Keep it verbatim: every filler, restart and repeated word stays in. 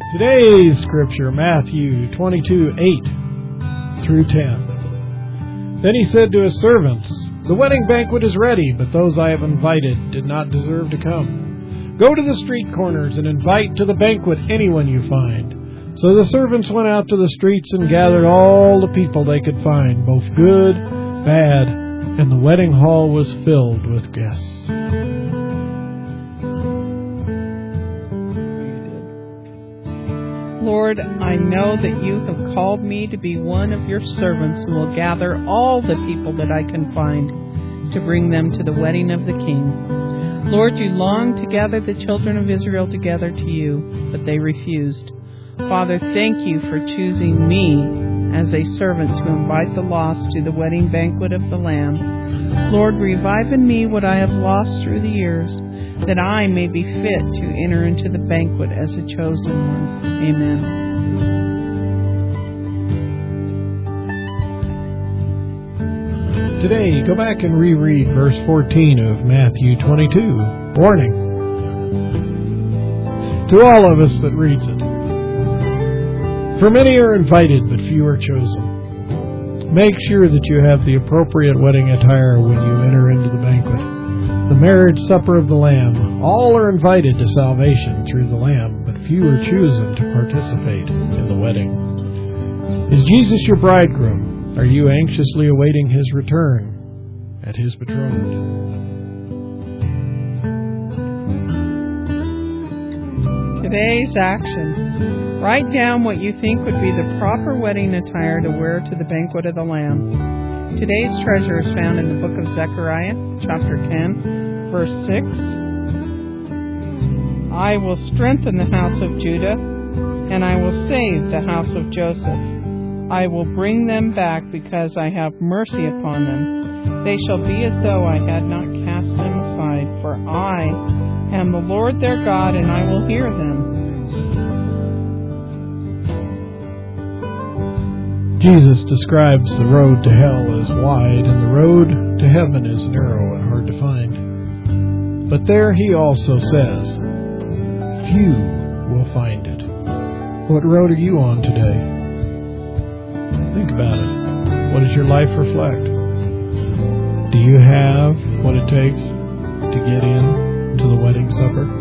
Today's scripture, Matthew twenty-two, eight through ten. Then he said to his servants, "The wedding banquet is ready, but those I have invited did not deserve to come. Go to the street corners and invite to the banquet anyone you find." So the servants went out to the streets and gathered all the people they could find, both good, bad, and the wedding hall was filled with guests. Lord, I know that you have called me to be one of your servants who will gather all the people that I can find to bring them to the wedding of the King. Lord, you longed to gather the children of Israel together to you, but they refused. Father, thank you for choosing me as a servant to invite the lost to the wedding banquet of the Lamb. Lord, revive in me what I have lost through the years, that I may be fit to enter into the banquet as a chosen one. Amen. Today, go back and reread verse fourteen of Matthew twenty-two. Warning to all of us that reads it. For many are invited, but few are chosen. Make sure that you have the appropriate wedding attire when you enter into the banquet, the marriage supper of the Lamb. All are invited to salvation through the Lamb, but few are chosen to participate in the wedding. Is Jesus your bridegroom? Are you anxiously awaiting his return at his betrothed? Today's action. Write down what you think would be the proper wedding attire to wear to the banquet of the Lamb. Today's treasure is found in the book of Zechariah, chapter ten, verse six. I will strengthen the house of Judah, and I will save the house of Joseph. I will bring them back because I have mercy upon them. They shall be as though I had not cast them aside, for I am the Lord their God, and I will hear them. Jesus describes the road to hell as wide, and the road to heaven is narrow and hard to find. But there he also says, few will find it. What road are you on today? Think about it. What does your life reflect? Do you have what it takes to get in to the wedding supper?